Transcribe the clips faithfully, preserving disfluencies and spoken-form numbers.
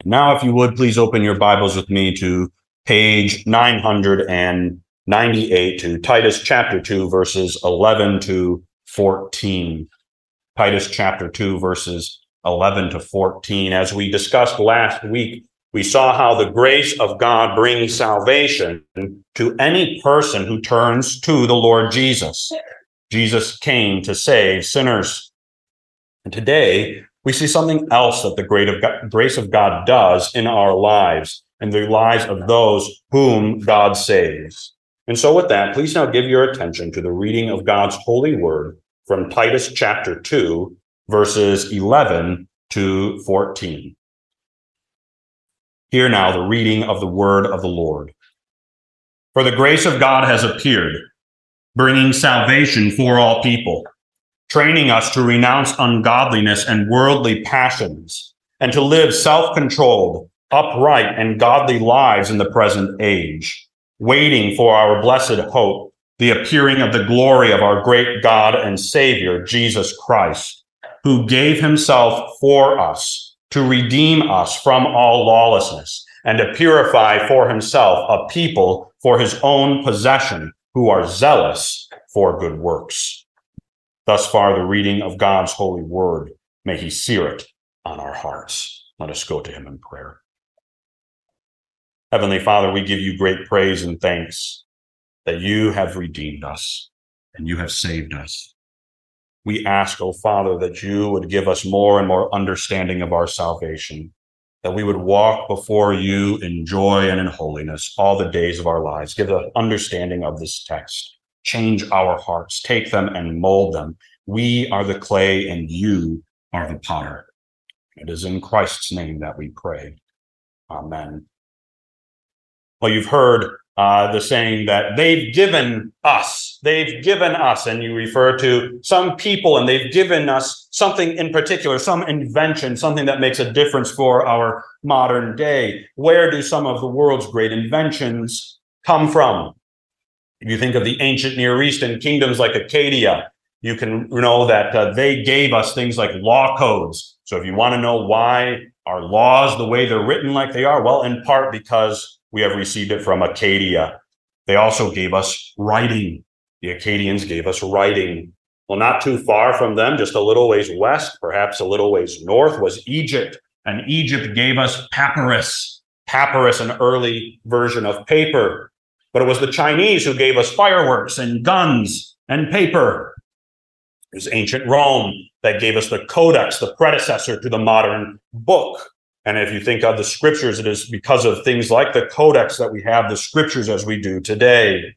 Now, if you would, please open your Bibles with me to page nine hundred ninety-eight, to Titus chapter two, verses eleven to fourteen. Titus chapter two, verses eleven to fourteen. As we discussed last week, we saw how the grace of God brings salvation to any person who turns to the Lord Jesus. Jesus came to save sinners. And today, we see something else that the grace of God does in our lives and the lives of those whom God saves. And so with that, please now give your attention to the reading of God's holy word from Titus chapter two, verses eleven to fourteen. Hear now the reading of the word of the Lord. For the grace of God has appeared, bringing salvation for all people, training us to renounce ungodliness and worldly passions, and to live self-controlled, upright, and godly lives in the present age, waiting for our blessed hope, the appearing of the glory of our great God and Savior, Jesus Christ, who gave himself for us to redeem us from all lawlessness and to purify for himself a people for his own possession who are zealous for good works. Thus far, the reading of God's holy word. May he sear it on our hearts. Let us go to him in prayer. Heavenly Father, we give you great praise and thanks that you have redeemed us and you have saved us. We ask, O Father, that you would give us more and more understanding of our salvation, that we would walk before you in joy and in holiness all the days of our lives. Give us understanding of this text. Change our hearts, take them and mold them. We are the clay and you are the potter. It is in Christ's name that we pray. Amen. Well, you've heard uh, the saying that they've given us, they've given us, and you refer to some people and they've given us something in particular, some invention, something that makes a difference for our modern day. Where do some of the world's great inventions come from? If you think of the ancient Near Eastern kingdoms like Acadia, you can know that uh, they gave us things like law codes. So if you want to know why our laws, the way they're written like they are, well, in part because we have received it from Acadia. They also gave us writing. The Acadians gave us writing. Well, not too far from them, just a little ways west, perhaps a little ways north, was Egypt. And Egypt gave us papyrus. Papyrus, an early version of paper. But it was the Chinese who gave us fireworks and guns and paper. It was ancient Rome that gave us the Codex, the predecessor to the modern book. And if you think of the scriptures, it is because of things like the Codex that we have the scriptures as we do today.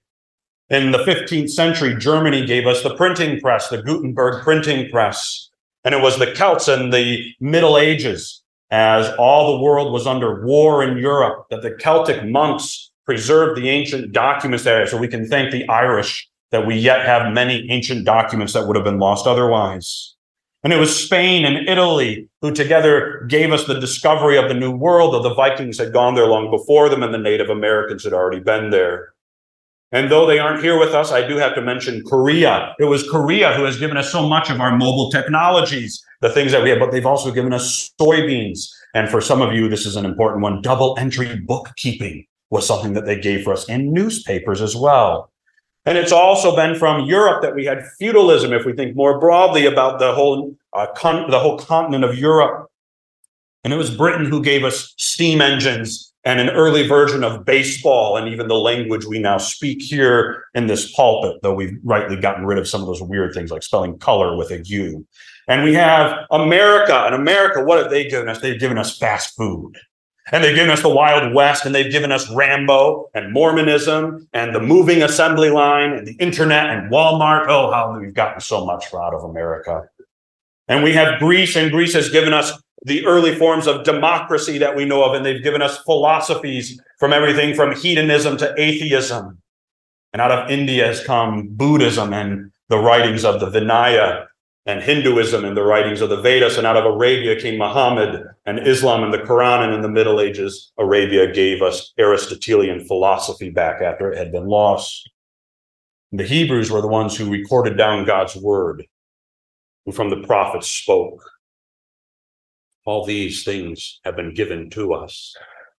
In the fifteenth century, Germany gave us the printing press, the Gutenberg printing press. And it was the Celts in the Middle Ages, as all the world was under war in Europe, that the Celtic monks preserved the ancient documents there. So we can thank the Irish that we yet have many ancient documents that would have been lost otherwise. And it was Spain and Italy who together gave us the discovery of the New World, though the Vikings had gone there long before them and the Native Americans had already been there. And though they aren't here with us, I do have to mention Korea. It was Korea who has given us so much of our mobile technologies, the things that we have, but they've also given us soybeans. And for some of you, this is an important one. Double entry bookkeeping was something that they gave for us, and newspapers as well. And it's also been from Europe that we had feudalism, if we think more broadly about the whole uh, con- the whole continent of Europe. And it was Britain who gave us steam engines and an early version of baseball and even the language we now speak here in this pulpit, though we've rightly gotten rid of some of those weird things like spelling color with a U. And we have America. And America, what have they given us? They've given us fast food. And they've given us the Wild West, and they've given us Rambo and Mormonism and the moving assembly line and the internet and Walmart. Oh, how we've gotten so much out of America. And we have Greece, and Greece has given us the early forms of democracy that we know of, and they've given us philosophies from everything from hedonism to atheism. And out of India has come Buddhism and the writings of the Vinaya, and Hinduism and the writings of the Vedas. And out of Arabia came Muhammad and Islam and the Quran. And in the Middle Ages, Arabia gave us Aristotelian philosophy back after it had been lost. And the Hebrews were the ones who recorded down God's word, who from the prophets spoke. All these things have been given to us,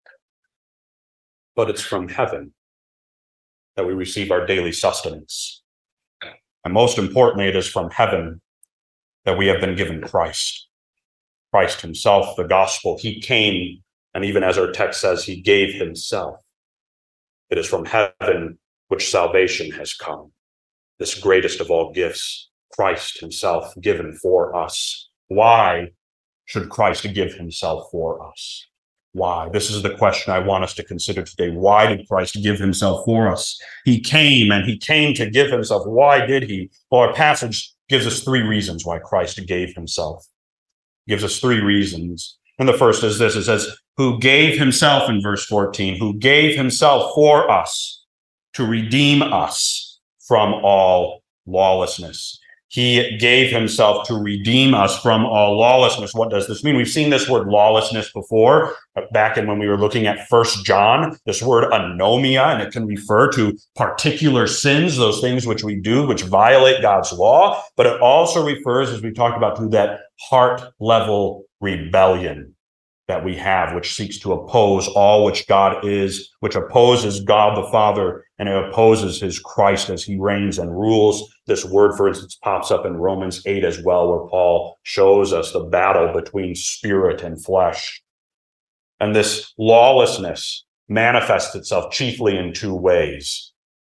but it's from heaven that we receive our daily sustenance. And most importantly, it is from heaven that we have been given Christ. Christ himself, the gospel. He came, and even as our text says, he gave himself. It is from heaven which salvation has come. This greatest of all gifts, Christ himself given for us. Why should Christ give himself for us? Why? This is the question I want us to consider today. Why did Christ give himself for us? He came, and he came to give himself. Why did he? Well, our passage gives us three reasons why Christ gave himself. It gives us three reasons. And the first is this. It says, who gave himself, in verse fourteen, who gave himself for us to redeem us from all lawlessness. He gave himself to redeem us from all lawlessness. What does this mean? We've seen this word lawlessness before, back in when we were looking at First John, this word anomia, and it can refer to particular sins, those things which we do, which violate God's law. But it also refers, as we talked about, to that heart-level rebellion that we have, which seeks to oppose all which God is, which opposes God the Father, and it opposes his Christ as he reigns and rules. This word, for instance, pops up in Romans eight as well, where Paul shows us the battle between spirit and flesh. And this lawlessness manifests itself chiefly in two ways.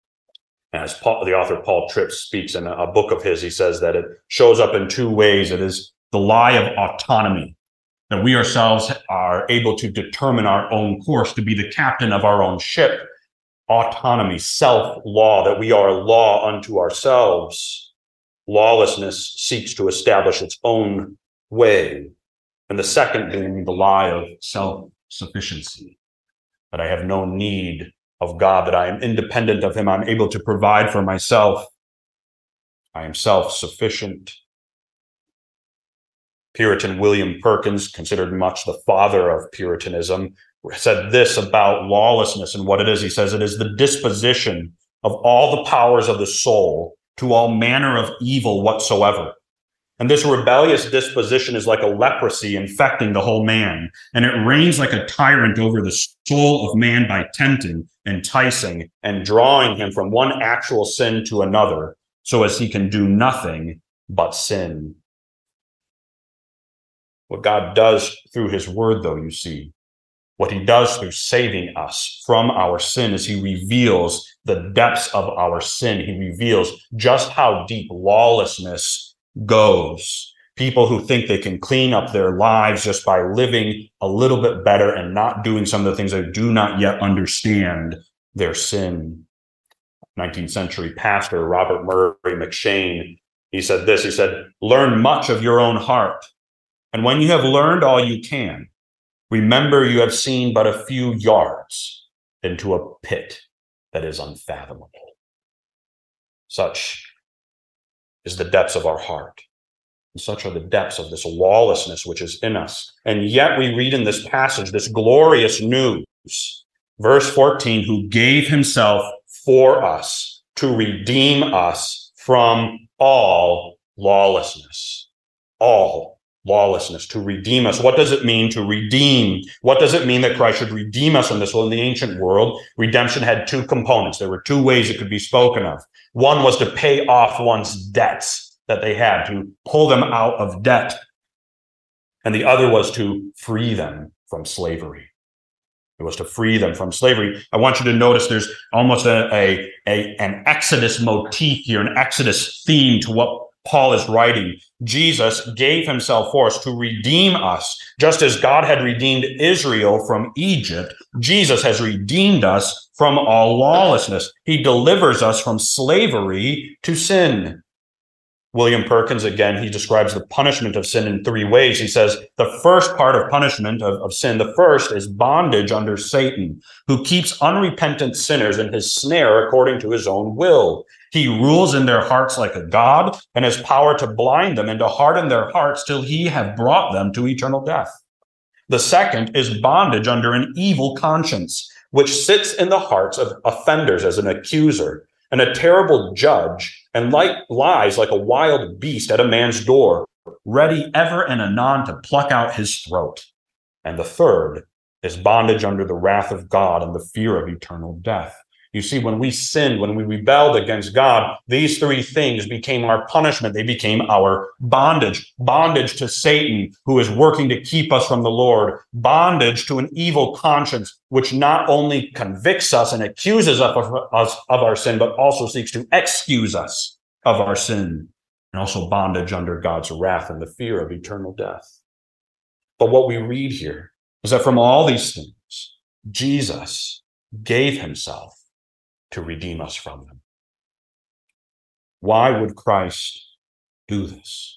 As Paul, the author Paul Tripp speaks in a book of his, he says that it shows up in two ways. It is the lie of autonomy, that we ourselves are able to determine our own course, to be the captain of our own ship. Autonomy, self-law, that we are law unto ourselves. Lawlessness seeks to establish its own way. And the second being the lie of self-sufficiency, that I have no need of God, that I am independent of him, I'm able to provide for myself. I am self-sufficient. Puritan William Perkins, considered much the father of Puritanism, said this about lawlessness and what it is. He says, it is the disposition of all the powers of the soul to all manner of evil whatsoever. And this rebellious disposition is like a leprosy infecting the whole man, and it reigns like a tyrant over the soul of man by tempting, enticing, and drawing him from one actual sin to another, so as he can do nothing but sin. What God does through his word, though, you see, what he does through saving us from our sin is he reveals the depths of our sin. He reveals just how deep lawlessness goes. People who think they can clean up their lives just by living a little bit better and not doing some of the things they do not yet understand their sin. nineteenth century pastor Robert Murray McCheyne, he said this, he said, learn much of your own heart. And when you have learned all you can, remember you have seen but a few yards into a pit that is unfathomable. Such is the depths of our heart. And such are the depths of this lawlessness which is in us. And yet we read in this passage, this glorious news, verse fourteen, who gave himself for us to redeem us from all lawlessness. All lawlessness, to redeem us. What does it mean to redeem? What does it mean that Christ should redeem us from this? Well, in the ancient world, redemption had two components. There were two ways it could be spoken of. One was to pay off one's debts that they had, to pull them out of debt. And the other was to free them from slavery. It was to free them from slavery. I want you to notice there's almost a, a, a an Exodus motif here, an Exodus theme to what Paul is writing. Jesus gave himself for us to redeem us. Just as God had redeemed Israel from Egypt, Jesus has redeemed us from all lawlessness. He delivers us from slavery to sin. William Perkins, again, he describes the punishment of sin in three ways. He says the first part of punishment of, of sin, the first is bondage under Satan, who keeps unrepentant sinners in his snare according to his own will. He rules in their hearts like a god and has power to blind them and to harden their hearts till he have brought them to eternal death. The second is bondage under an evil conscience, which sits in the hearts of offenders as an accuser and a terrible judge, and like lies like a wild beast at a man's door, ready ever and anon to pluck out his throat. And the third is bondage under the wrath of God and the fear of eternal death. You see, when we sinned, when we rebelled against God, these three things became our punishment. They became our bondage. Bondage to Satan, who is working to keep us from the Lord. Bondage to an evil conscience, which not only convicts us and accuses us of our sin, but also seeks to excuse us of our sin. And also bondage under God's wrath and the fear of eternal death. But what we read here is that from all these things, Jesus gave himself to redeem us from them. Why would Christ do this?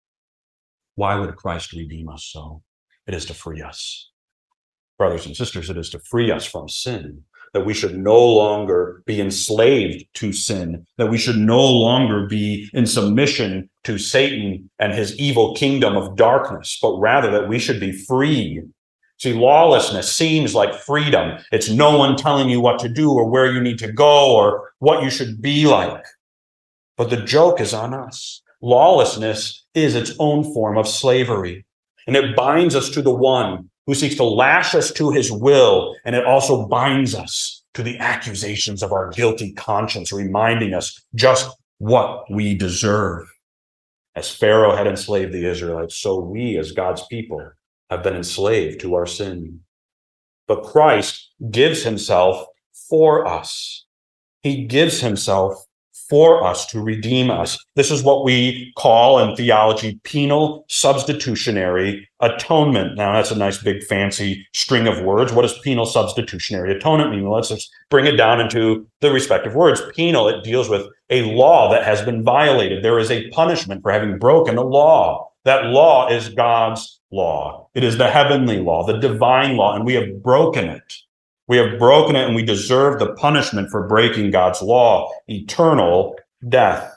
Why would Christ redeem us so? It is to free us. Brothers and sisters, it is to free us from sin, that we should no longer be enslaved to sin, that we should no longer be in submission to Satan and his evil kingdom of darkness, but rather that we should be free. See, lawlessness seems like freedom. It's no one telling you what to do or where you need to go or what you should be like. But the joke is on us. Lawlessness is its own form of slavery, and it binds us to the one who seeks to lash us to his will, and it also binds us to the accusations of our guilty conscience, reminding us just what we deserve. As Pharaoh had enslaved the Israelites, so we as God's people have been enslaved to our sin. But Christ gives himself for us. He gives himself for us to redeem us. This is what we call in theology penal substitutionary atonement. Now, that's a nice big fancy string of words. What does penal substitutionary atonement mean? Well, let's just bring it down into the respective words. Penal, it deals with a law that has been violated. There is a punishment for having broken a law. That law is God's law. It is the heavenly law, the divine law, and we have broken it. We have broken it, and we deserve the punishment for breaking God's law, eternal death.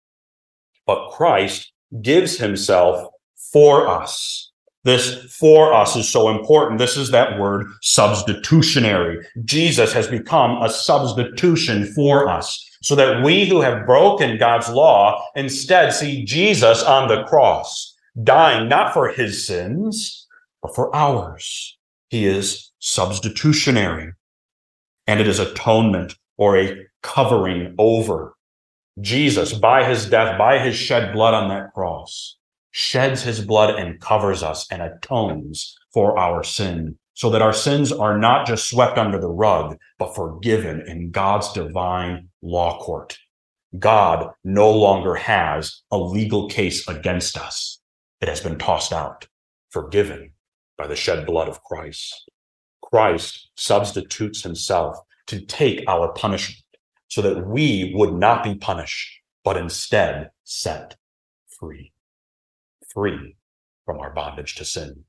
But Christ gives himself for us. This for us is so important. This is that word substitutionary. Jesus has become a substitution for us, so that we who have broken God's law instead see Jesus on the cross, dying not for his sins, but for ours. He is substitutionary, and it is atonement or a covering over. Jesus, by his death, by his shed blood on that cross, sheds his blood and covers us and atones for our sin, so that our sins are not just swept under the rug, but forgiven in God's divine law court. God no longer has a legal case against us. It has been tossed out, forgiven by the shed blood of Christ. Christ substitutes himself to take our punishment so that we would not be punished, but instead set free, free from our bondage to sin.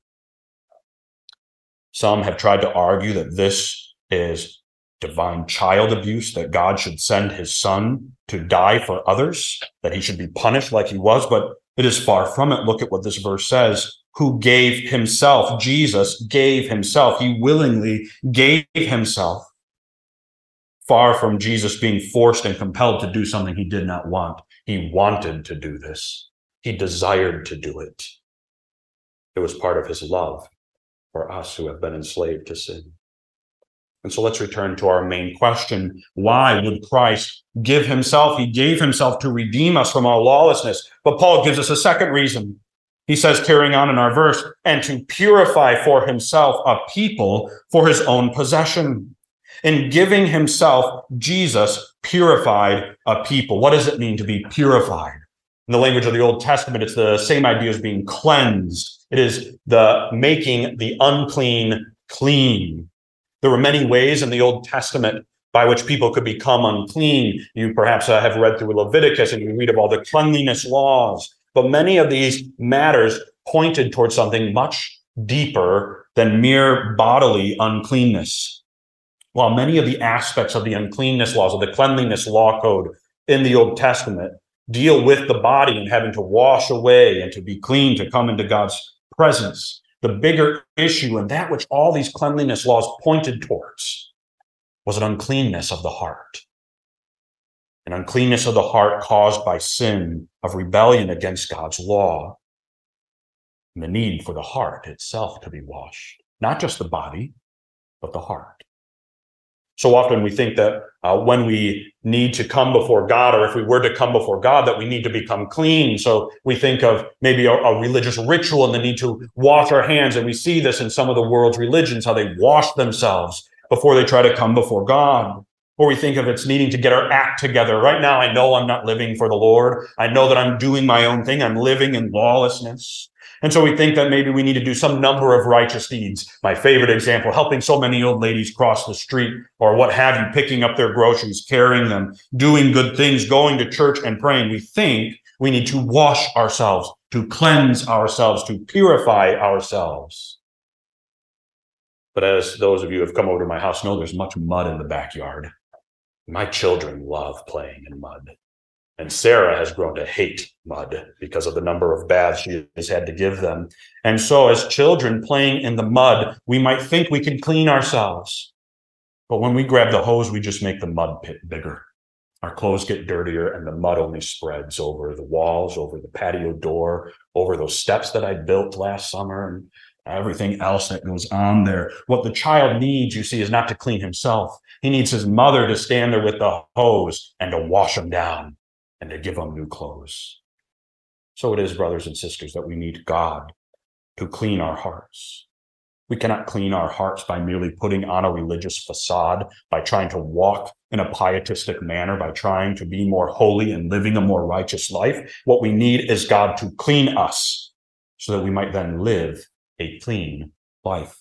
Some have tried to argue that this is divine child abuse, that God should send his son to die for others, that he should be punished like he was, but it is far from it. Look at what this verse says. Who gave himself, Jesus gave himself. He willingly gave himself. Far from Jesus being forced and compelled to do something he did not want. He wanted to do this. He desired to do it. It was part of his love for us who have been enslaved to sin. And so let's return to our main question. Why would Christ give himself? He gave himself to redeem us from our lawlessness. But Paul gives us a second reason. He says, carrying on in our verse, and to purify for himself a people for his own possession. In giving himself, Jesus purified a people. What does it mean to be purified? In the language of the Old Testament, it's the same idea as being cleansed. It is the making the unclean clean. There were many ways in the Old Testament by which people could become unclean. You perhaps uh, have read through Leviticus and you read of all the cleanliness laws. But many of these matters pointed towards something much deeper than mere bodily uncleanness. While many of the aspects of the uncleanness laws, of the cleanliness law code in the Old Testament deal with the body and having to wash away and to be clean to come into God's presence, the bigger issue, and that which all these cleanliness laws pointed towards, was an uncleanness of the heart. An uncleanness of the heart caused by sin of rebellion against God's law. and the need for the heart itself to be washed. Not just the body, but the heart. So often we think that uh, when we need to come before God, or if we were to come before God, that we need to become clean. So we think of maybe a, a religious ritual and the need to wash our hands. And we see this in some of the world's religions, how they wash themselves before they try to come before God. Or we think of it's needing to get our act together. Right now, I know I'm not living for the Lord. I know that I'm doing my own thing. I'm living in lawlessness. And so we think that maybe we need to do some number of righteous deeds. My favorite example, helping so many old ladies cross the street or what have you, picking up their groceries, carrying them, doing good things, going to church and praying. We think we need to wash ourselves, to cleanse ourselves, to purify ourselves. But as those of you who have come over to my house know, there's much mud in the backyard. My children love playing in mud. And Sarah has grown to hate mud because of the number of baths she has had to give them. And so as children playing in the mud, we might think we can clean ourselves. But when we grab the hose, we just make the mud pit bigger. Our clothes get dirtier and the mud only spreads over the walls, over the patio door, over those steps that I built last summer, and everything else that goes on there. What the child needs, you see, is not to clean himself. He needs his mother to stand there with the hose and to wash him down and to give him new clothes. So it is, brothers and sisters, that we need God to clean our hearts. We cannot clean our hearts by merely putting on a religious facade, by trying to walk in a pietistic manner, by trying to be more holy and living a more righteous life. What we need is God to clean us so that we might then live a clean life.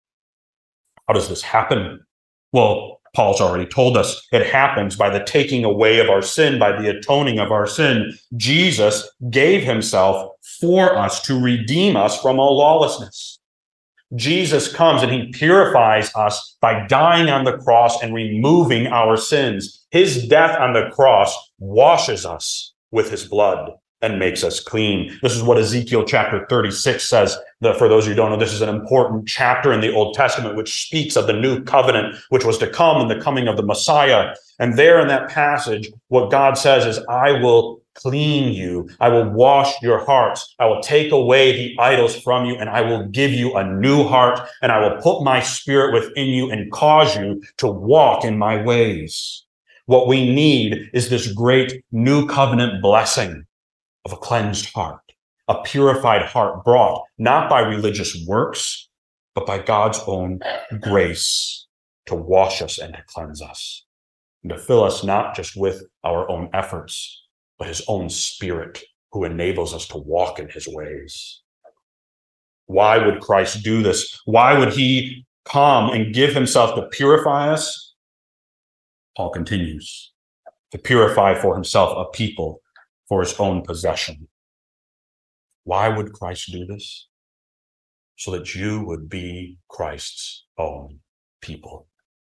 How does this happen? Well, Paul's already told us it happens by the taking away of our sin, by the atoning of our sin. Jesus gave himself for us to redeem us from all lawlessness. Jesus comes and he purifies us by dying on the cross and removing our sins. His death on the cross washes us with his blood and makes us clean. This is what Ezekiel chapter thirty-six says. That for those who don't know, this is an important chapter in the Old Testament, which speaks of the new covenant, which was to come in the coming of the Messiah. And there in that passage, what God says is, I will clean you. I will wash your hearts. I will take away the idols from you, and I will give you a new heart, and I will put my spirit within you and cause you to walk in my ways. What we need is this great new covenant blessing of a cleansed heart, a purified heart brought not by religious works, but by God's own grace to wash us and to cleanse us, and to fill us not just with our own efforts, but his own spirit who enables us to walk in his ways. Why would Christ do this? Why would he come and give himself to purify us? Paul continues, to purify for himself a people for his own possession. Why would Christ do this? So that you would be Christ's own people.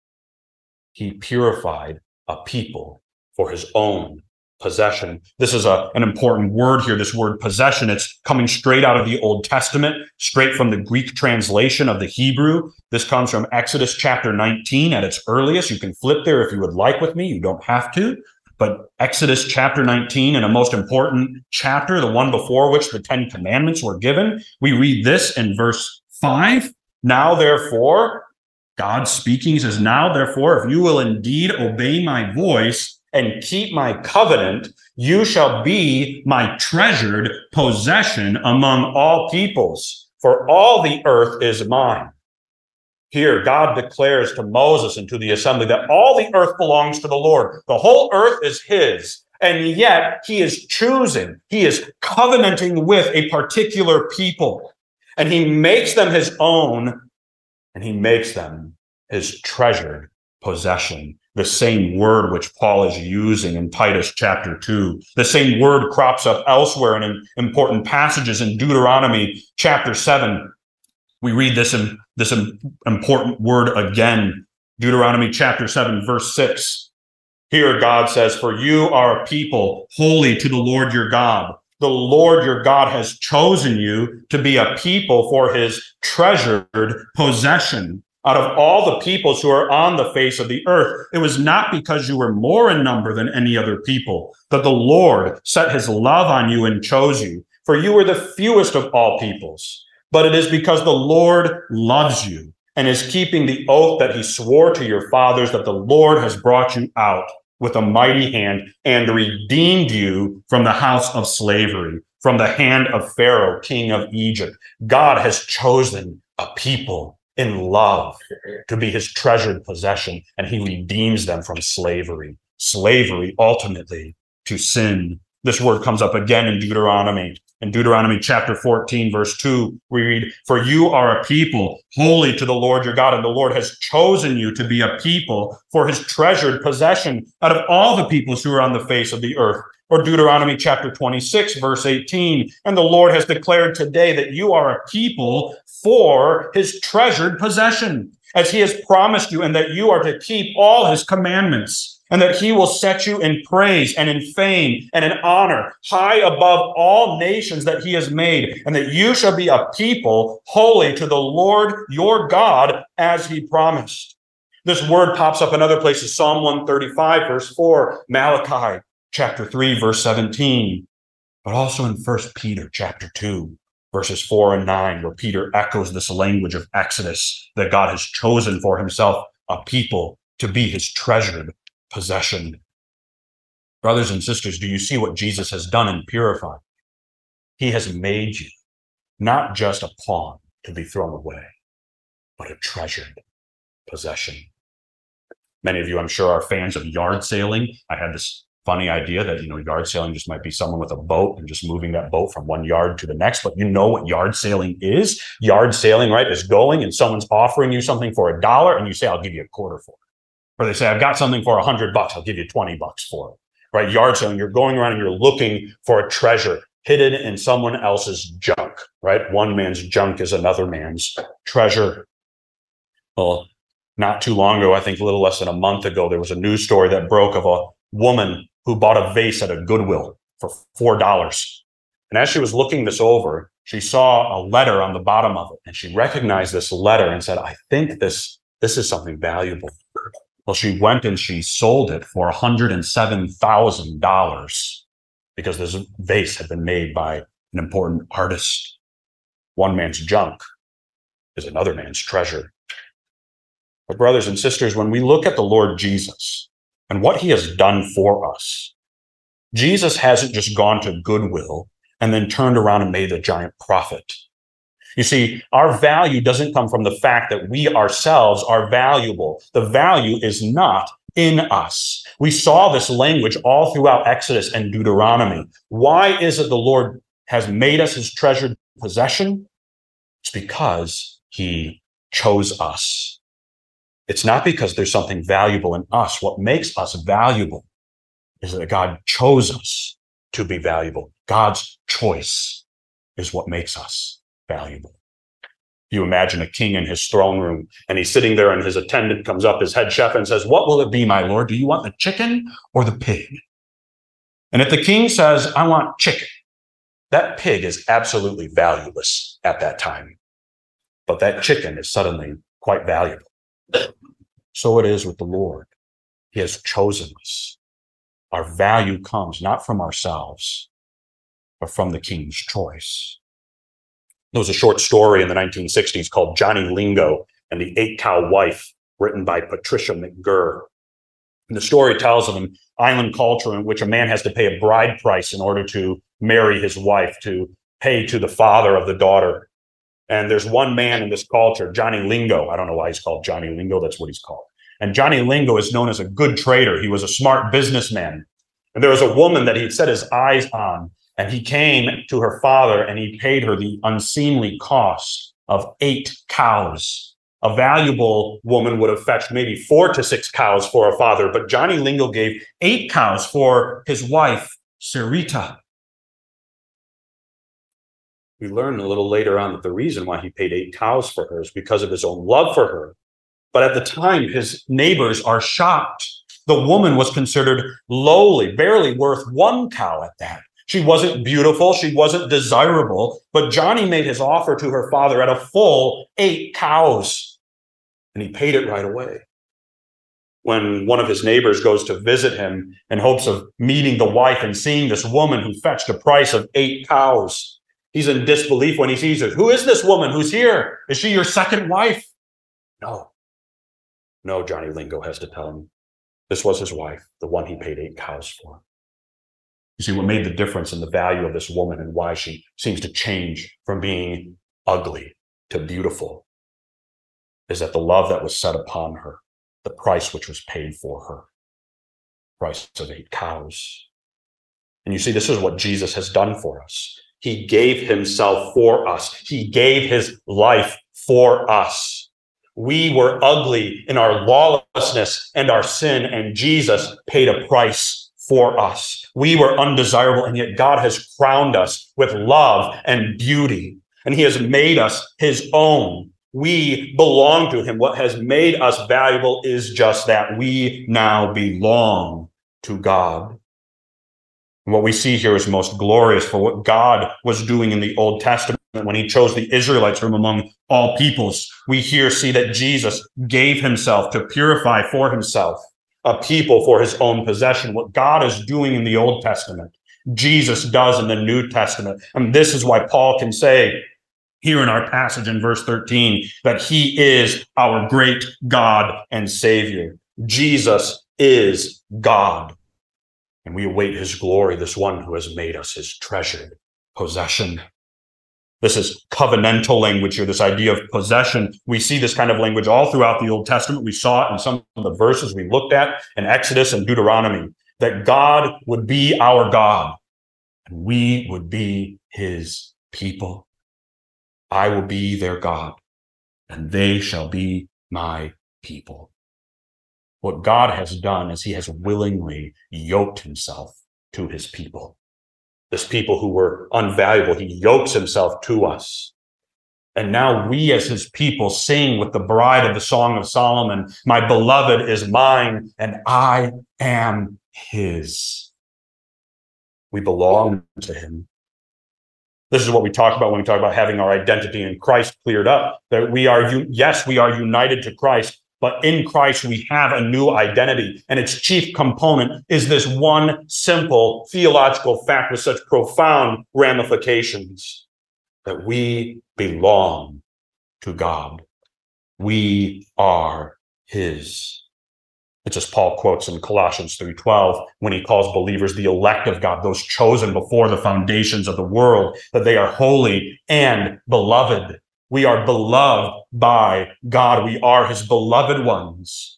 He purified a people for his own possession. This is a, an important word here, this word possession. It's coming straight out of the Old Testament, straight from the Greek translation of the Hebrew. This comes from Exodus chapter nineteen at its earliest. You can flip there if you would like with me. You don't have to. But Exodus chapter nineteen, and a most important chapter, the one before which the Ten Commandments were given, we read this in verse five. Now, therefore, God speaking says, now, therefore, if you will indeed obey my voice and keep my covenant, you shall be my treasured possession among all peoples, for all the earth is mine. Here, God declares to Moses and to the assembly that all the earth belongs to the Lord. The whole earth is his. And yet he is choosing, he is covenanting with a particular people. And he makes them his own, and he makes them his treasured possession. The same word which Paul is using in Titus chapter two. The same word crops up elsewhere in important passages in Deuteronomy chapter seven. We read this in this important word again, Deuteronomy chapter seven, verse six. Here God says, for you are a people holy to the Lord your God. The Lord your God has chosen you to be a people for his treasured possession. Out of all the peoples who are on the face of the earth, it was not because you were more in number than any other people that the Lord set his love on you and chose you, for you are the fewest of all peoples. But it is because the Lord loves you and is keeping the oath that he swore to your fathers, that the Lord has brought you out with a mighty hand and redeemed you from the house of slavery, from the hand of Pharaoh, king of Egypt. God has chosen a people in love to be his treasured possession, and he redeems them from slavery. Slavery, ultimately, to sin. This word comes up again in Deuteronomy. In Deuteronomy chapter fourteen, verse two, we read, for you are a people holy to the Lord your God, and the Lord has chosen you to be a people for his treasured possession out of all the peoples who are on the face of the earth. Or Deuteronomy chapter twenty-six, verse eighteen, and the Lord has declared today that you are a people for his treasured possession, as he has promised you, and that you are to keep all his commandments, and that he will set you in praise and in fame and in honor, high above all nations that he has made, and that you shall be a people holy to the Lord your God, as he promised. This word pops up in other places, Psalm one thirty-five, verse four, Malachi chapter three, verse seventeen, but also in First Peter chapter two, verses four and nine, where Peter echoes this language of Exodus, that God has chosen for himself a people to be his treasured possession. Brothers and sisters, do you see what Jesus has done in purifying? He has made you not just a pawn to be thrown away, but a treasured possession. Many of you, I'm sure, are fans of yard sailing. I had this funny idea that, you know, yard sailing just might be someone with a boat and just moving that boat from one yard to the next. But you know what yard sailing is? Yard sailing, right, is going and someone's offering you something for a dollar and you say, I'll give you a quarter for it. Or they say, I've got something for a hundred bucks. I'll give you twenty bucks for it. Right? Yard sailing, you're going around and you're looking for a treasure hidden in someone else's junk, right? One man's junk is another man's treasure. Well, not too long ago, I think a little less than a month ago, there was a news story that broke of a woman who bought a vase at a Goodwill for four dollars. And as she was looking this over, she saw a letter on the bottom of it. And she recognized this letter and said, I think this, this is something valuable. Well, she went and she sold it for one hundred seven thousand dollars because this vase had been made by an important artist. One man's junk is another man's treasure. But brothers and sisters, when we look at the Lord Jesus and what he has done for us, Jesus hasn't just gone to Goodwill and then turned around and made a giant profit. You see, our value doesn't come from the fact that we ourselves are valuable. The value is not in us. We saw this language all throughout Exodus and Deuteronomy. Why is it the Lord has made us his treasured possession? It's because he chose us. It's not because there's something valuable in us. What makes us valuable is that God chose us to be valuable. God's choice is what makes us valuable. You imagine a king in his throne room, and he's sitting there, and his attendant comes up, his head chef, and says, what will it be, my lord? Do you want the chicken or the pig? And if the king says, I want chicken, that pig is absolutely valueless at that time. But that chicken is suddenly quite valuable. So it is with the Lord. He has chosen us. Our value comes not from ourselves, but from the king's choice. There was a short story in the nineteen sixties called Johnny Lingo and the Eight Cow Wife, written by Patricia McGurr. And the story tells of an island culture in which a man has to pay a bride price in order to marry his wife, to pay to the father of the daughter. And there's one man in this culture, Johnny Lingo. I don't know why he's called Johnny Lingo. That's what he's called. And Johnny Lingo is known as a good trader. He was a smart businessman. And there was a woman that he'd set his eyes on. And he came to her father and he paid her the unseemly cost of eight cows. A valuable woman would have fetched maybe four to six cows for her father, but Johnny Lingo gave eight cows for his wife, Sarita. We learn a little later on that the reason why he paid eight cows for her is because of his own love for her. But at the time, his neighbors are shocked. The woman was considered lowly, barely worth one cow at that. She wasn't beautiful. She wasn't desirable. But Johnny made his offer to her father at a full eight cows. And he paid it right away. when one of his neighbors goes to visit him in hopes of meeting the wife and seeing this woman who fetched a price of eight cows. He's in disbelief when he sees her. Who is this woman who's here? Is she your second wife? No. No, Johnny Lingo has to tell him. This was his wife, the one he paid eight cows for. You see, what made the difference in the value of this woman and why she seems to change from being ugly to beautiful is that the love that was set upon her, the price which was paid for her, price of eight cows. And you see, this is what Jesus has done for us. He gave himself for us. He gave his life for us. We were ugly in our lawlessness and our sin, and Jesus paid a price for us. We were undesirable, and yet God has crowned us with love and beauty, and he has made us his own. We belong to him. What has made us valuable is just that. We now belong to God. And what we see here is most glorious for what God was doing in the Old Testament when he chose the Israelites from among all peoples. We here see that Jesus gave himself to purify for himself a people for his own possession. What God is doing in the Old Testament, Jesus does in the New Testament. And this is why Paul can say here in our passage in verse thirteen that he is our great God and Savior. Jesus is God. And we await his glory, this one who has made us his treasured possession. This is covenantal language here, this idea of possession. We see this kind of language all throughout the Old Testament. We saw it in some of the verses we looked at in Exodus and Deuteronomy, that God would be our God and we would be his people. I will be their God and they shall be my people. What God has done is he has willingly yoked himself to his people. This people who were unvaluable, he yokes himself to us. And now we as his people sing with the bride of the Song of Solomon, my beloved is mine and I am his. We belong to him. This is what we talk about when we talk about having our identity in Christ cleared up, that we are, yes, we are united to Christ, but in Christ, we have a new identity, and its chief component is this one simple theological fact with such profound ramifications, that we belong to God. We are his. It's as Paul quotes in Colossians three twelve, when he calls believers the elect of God, those chosen before the foundations of the world, that they are holy and beloved. We are beloved by God. We are his beloved ones.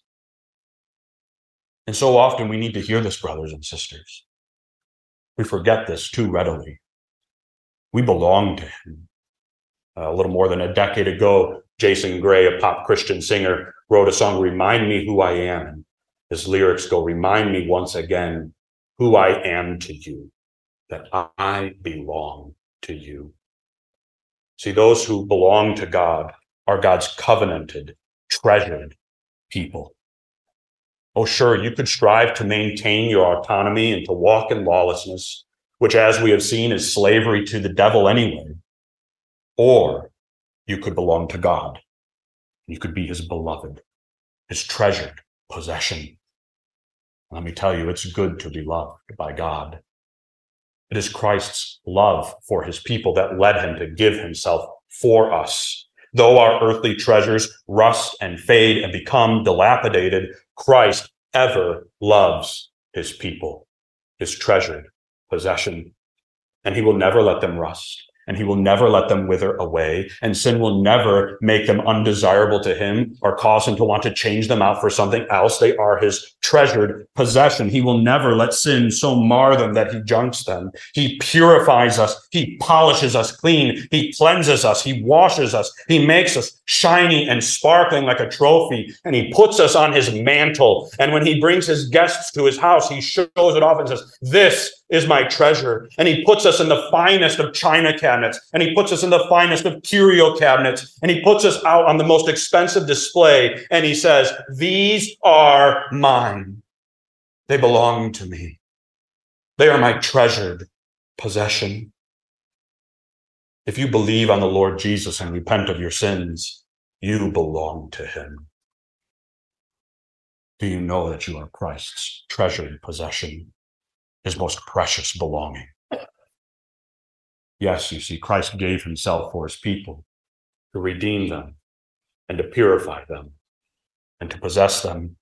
And so often we need to hear this, brothers and sisters. We forget this too readily. We belong to him. Uh, a little more than a decade ago, Jason Gray, a pop Christian singer, wrote a song, Remind Me Who I Am. His lyrics go, remind me once again who I am to you, that I belong to you. See, those who belong to God are God's covenanted, treasured people. Oh, sure, you could strive to maintain your autonomy and to walk in lawlessness, which, as we have seen, is slavery to the devil anyway. Or you could belong to God. You could be his beloved, his treasured possession. Let me tell you, it's good to be loved by God. It is Christ's love for his people that led him to give himself for us. Though our earthly treasures rust and fade and become dilapidated, Christ ever loves his people, his treasured possession, and he will never let them rust. And he will never let them wither away, and sin will never make them undesirable to him or cause him to want to change them out for something else. They are his treasured possession. He will never let sin so mar them that he junks them. He purifies us. He polishes us clean. He cleanses us. He washes us. He makes us shiny and sparkling like a trophy, and he puts us on his mantle. And when he brings his guests to his house, he shows it off and says, this is my treasure. And he puts us in the finest of china cabinets, and he puts us in the finest of curio cabinets, and he puts us out on the most expensive display, and he says, these are mine. They belong to me. They are my treasured possession. If you believe on the Lord Jesus and repent of your sins, you belong to him. Do you know that you are Christ's treasured possession, his most precious belonging? Yes, you see, Christ gave himself for his people to redeem them and to purify them and to possess them.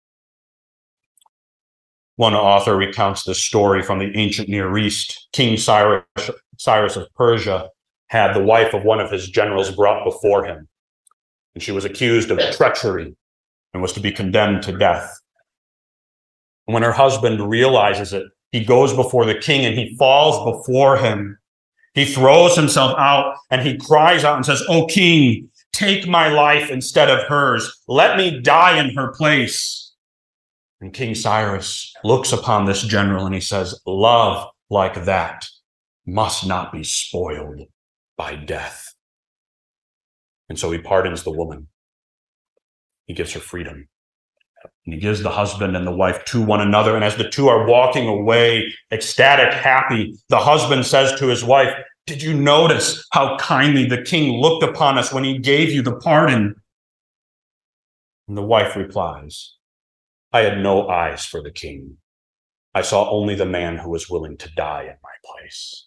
One author recounts this story from the ancient Near East. King Cyrus, Cyrus of Persia had the wife of one of his generals brought before him, and she was accused of treachery and was to be condemned to death. And when her husband realizes it, he goes before the king and he falls before him. He throws himself out and he cries out and says, "O king, take my life instead of hers. Let me die in her place." And King Cyrus looks upon this general and he says, "Love like that must not be spoiled by death." And so he pardons the woman. He gives her freedom. And he gives the husband and the wife to one another. And as the two are walking away, ecstatic, happy, the husband says to his wife, "Did you notice how kindly the king looked upon us when he gave you the pardon?" And the wife replies, "I had no eyes for the king. I saw only the man who was willing to die in my place."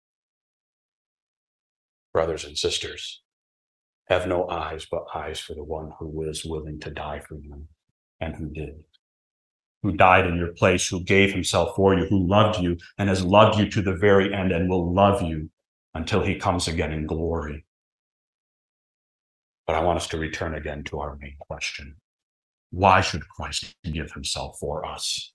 Brothers and sisters, have no eyes but eyes for the one who was willing to die for you, and who did, who died in your place, who gave himself for you, who loved you and has loved you to the very end and will love you until he comes again in glory. But I want us to return again to our main question. Why should Christ give himself for us?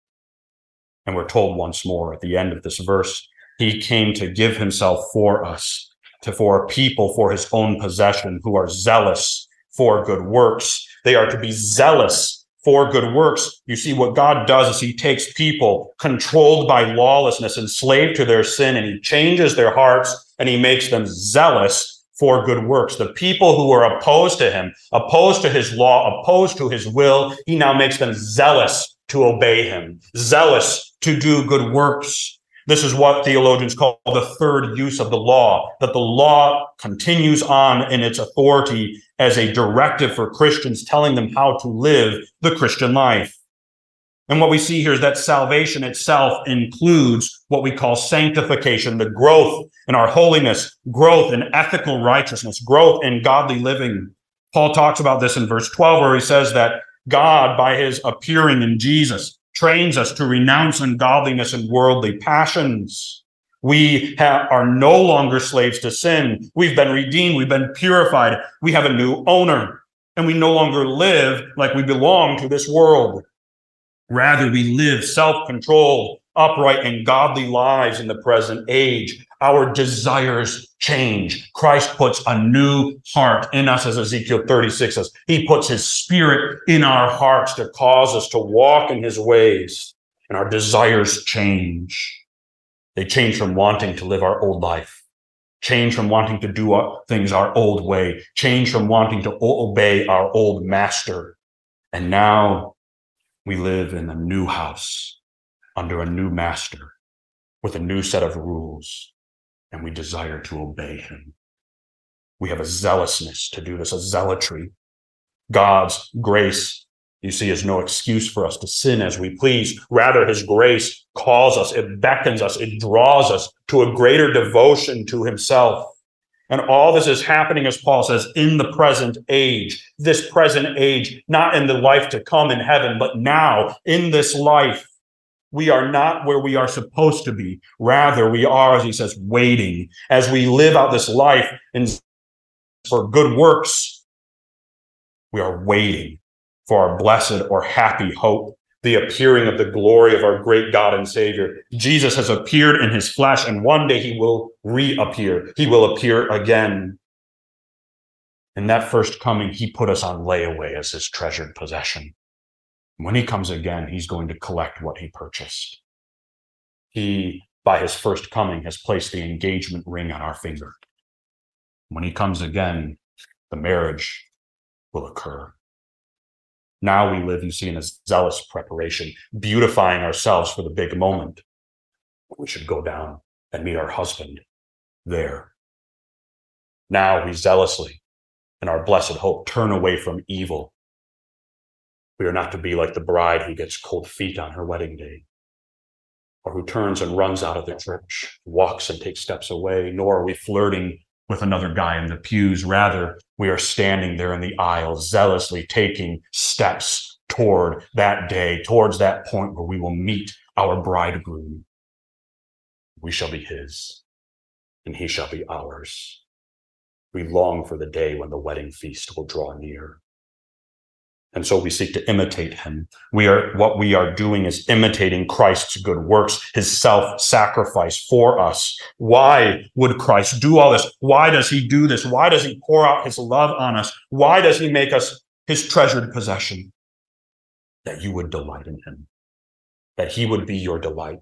And we're told once more at the end of this verse, he came to give himself for us, to for a people for his own possession who are zealous for good works. They are to be zealous for good works. You see, what God does is he takes people controlled by lawlessness, enslaved to their sin, and he changes their hearts and he makes them zealous for good works. The people who were opposed to him, opposed to his law, opposed to his will, he now makes them zealous to obey him, zealous to do good works. This is what theologians call the third use of the law, that the law continues on in its authority as a directive for Christians, telling them how to live the Christian life. And what we see here is that salvation itself includes what we call sanctification, the growth in our holiness, growth in ethical righteousness, growth in godly living. Paul talks about this in verse twelve, where he says that God, by his appearing in Jesus, trains us to renounce ungodliness and worldly passions. We ha- are no longer slaves to sin. We've been redeemed. We've been purified. We have a new owner, and we no longer live like we belong to this world. Rather, we live self-controlled, upright, and godly lives in the present age. Our desires change. Christ puts a new heart in us, as Ezekiel thirty-six says. He puts his spirit in our hearts to cause us to walk in his ways, and our desires change. They change from wanting to live our old life, change from wanting to do things our old way, change from wanting to obey our old master. And now we live in a new house under a new master with a new set of rules, and we desire to obey him. We have a zealousness to do this, a zealotry. God's grace, you see, is no excuse for us to sin as we please. Rather, his grace calls us, it beckons us, it draws us to a greater devotion to himself. And all this is happening, as Paul says, in the present age, this present age, not in the life to come in heaven, but now in this life. We are not where we are supposed to be. Rather, we are, as he says, waiting as we live out this life in, for good works. We are waiting for our blessed or happy hope, the appearing of the glory of our great God and Savior. Jesus has appeared in his flesh, and one day he will reappear. He will appear again. In that first coming, he put us on layaway as his treasured possession. When he comes again, he's going to collect what he purchased. He, by his first coming, has placed the engagement ring on our finger. When he comes again, the marriage will occur. Now we live, you see, in a zealous preparation, beautifying ourselves for the big moment. We should go down and meet our husband there. Now we zealously, in our blessed hope, turn away from evil We are not to be like the bride who gets cold feet on her wedding day, or who turns and runs out of the church, walks and takes steps away, nor are we flirting with another guy in the pews. Rather, we are standing there in the aisle, zealously taking steps toward that day, towards that point where we will meet our bridegroom. We shall be his, and he shall be ours. We long for the day when the wedding feast will draw near. And so we seek to imitate him. We are, what we are doing is imitating Christ's good works, his self-sacrifice for us. Why would Christ do all this? Why does he do this? Why does he pour out his love on us? Why does he make us his treasured possession? That you would delight in him, that he would be your delight.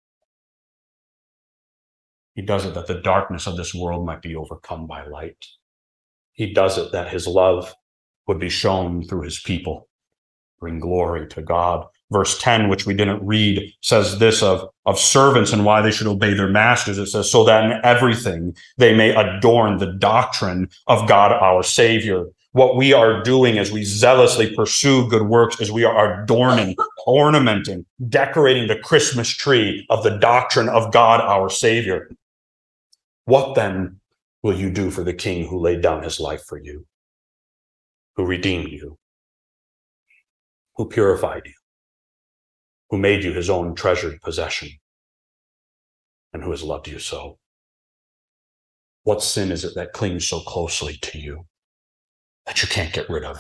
He does it that the darkness of this world might be overcome by light. He does it that his love would be shown through his people. Bring glory to God. Verse ten, which we didn't read, says this of, of servants and why they should obey their masters. It says, so that in everything they may adorn the doctrine of God our Savior. What we are doing as we zealously pursue good works is we are adorning, ornamenting, decorating the Christmas tree of the doctrine of God our Savior. What then will you do for the King who laid down his life for you, who redeemed you, who purified you, who made you his own treasured possession, and who has loved you so? What sin is it that clings so closely to you that you can't get rid of?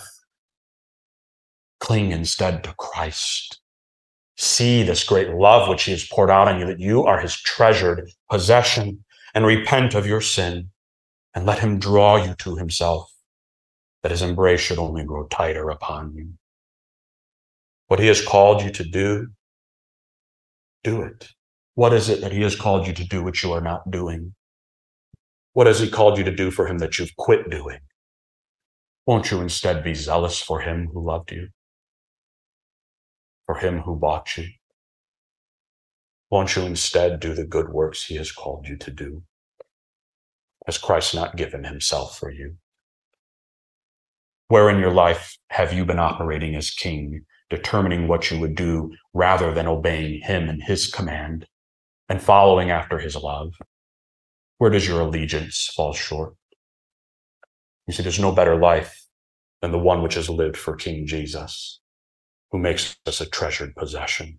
Cling instead to Christ. See this great love which he has poured out on you, that you are his treasured possession, and repent of your sin, and let him draw you to himself, that his embrace should only grow tighter upon you. What he has called you to do, do it. What is it that he has called you to do which you are not doing? What has he called you to do for him that you've quit doing? Won't you instead be zealous for him who loved you, for him who bought you? Won't you instead do the good works he has called you to do? Has Christ not given himself for you? Where in your life have you been operating as king, determining what you would do rather than obeying him and his command and following after his love? Where does your allegiance fall short? You see, there's no better life than the one which is lived for King Jesus, who makes us a treasured possession.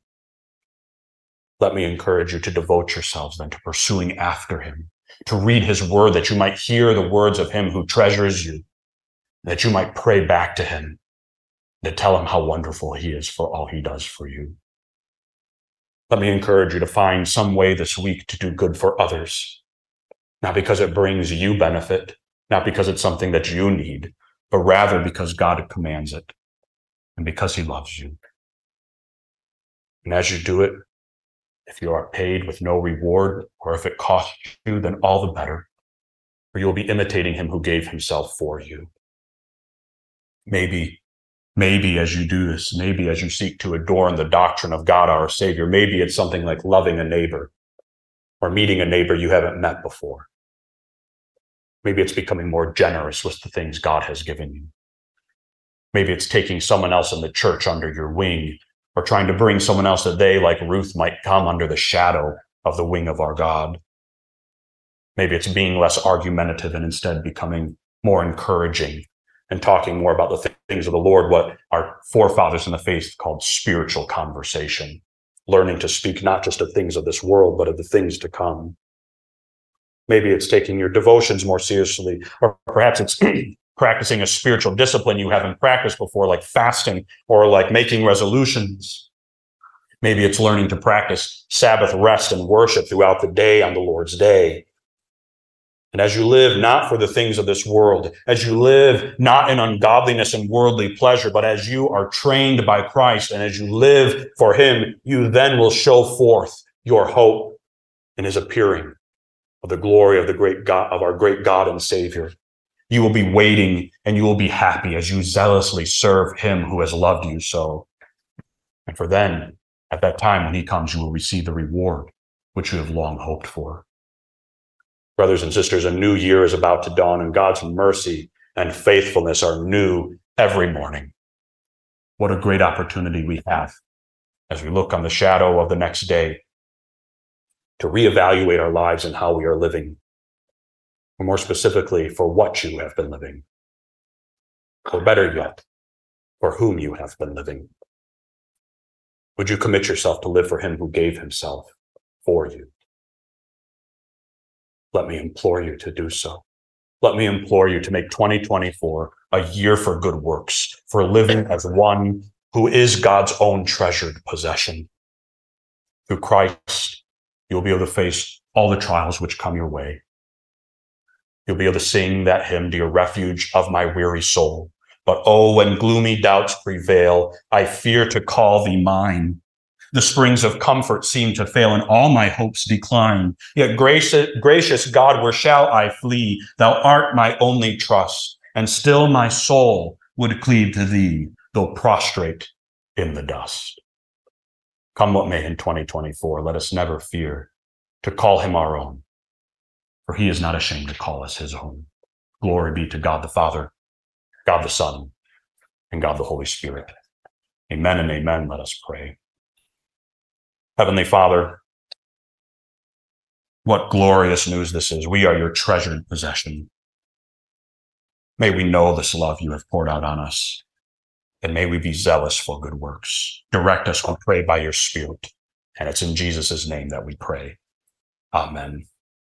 Let me encourage you to devote yourselves then to pursuing after him, to read his word, that you might hear the words of him who treasures you, that you might pray back to him, to tell him how wonderful he is for all he does for you. Let me encourage you to find some way this week to do good for others, not because it brings you benefit, not because it's something that you need, but rather because God commands it and because he loves you. And as you do it, if you are paid with no reward, or if it costs you, then all the better, for you will be imitating him who gave himself for you. Maybe, maybe as you do this, maybe as you seek to adorn the doctrine of God our Savior, maybe it's something like loving a neighbor or meeting a neighbor you haven't met before. Maybe it's becoming more generous with the things God has given you. Maybe it's taking someone else in the church under your wing, or trying to bring someone else that they, like Ruth, might come under the shadow of the wing of our God. Maybe it's being less argumentative and instead becoming more encouraging and talking more about the th- things of the Lord, what our forefathers in the faith called spiritual conversation, learning to speak not just of things of this world, but of the things to come. Maybe it's taking your devotions more seriously, or perhaps it's practicing a spiritual discipline you haven't practiced before, like fasting or like making resolutions. Maybe it's learning to practice Sabbath rest and worship throughout the day on the Lord's day. And as you live not for the things of this world, as you live not in ungodliness and worldly pleasure, but as you are trained by Christ and as you live for him, you then will show forth your hope in his appearing of the glory of the great God, of our great God and Savior. You will be waiting and you will be happy as you zealously serve him who has loved you so. And for then, at that time when he comes, you will receive the reward which you have long hoped for. Brothers and sisters, a new year is about to dawn, and God's mercy and faithfulness are new every morning. What a great opportunity we have as we look on the shadow of the next day to reevaluate our lives and how we are living, or more specifically, for what you have been living, or better yet, for whom you have been living. Would you commit yourself to live for him who gave himself for you? Let me implore you to do so. Let me implore you to make twenty twenty-four a year for good works, for living as one who is God's own treasured possession. Through Christ, you'll be able to face all the trials which come your way. You'll be able to sing that hymn, "Dear refuge of my weary soul." But oh, when gloomy doubts prevail, I fear to call thee mine. The springs of comfort seem to fail, and all my hopes decline. Yet gracious, gracious God, where shall I flee? Thou art my only trust, and still my soul would cleave to thee, though prostrate in the dust. Come what may in twenty twenty-four, let us never fear to call him our own, for he is not ashamed to call us his own. Glory be to God the Father, God the Son, and God the Holy Spirit. Amen and amen. Let us pray. Heavenly Father, what glorious news this is. We are your treasured possession. May we know this love you have poured out on us, and may we be zealous for good works. Direct us, we pray, by your Spirit, and it's in Jesus' name that we pray. Amen.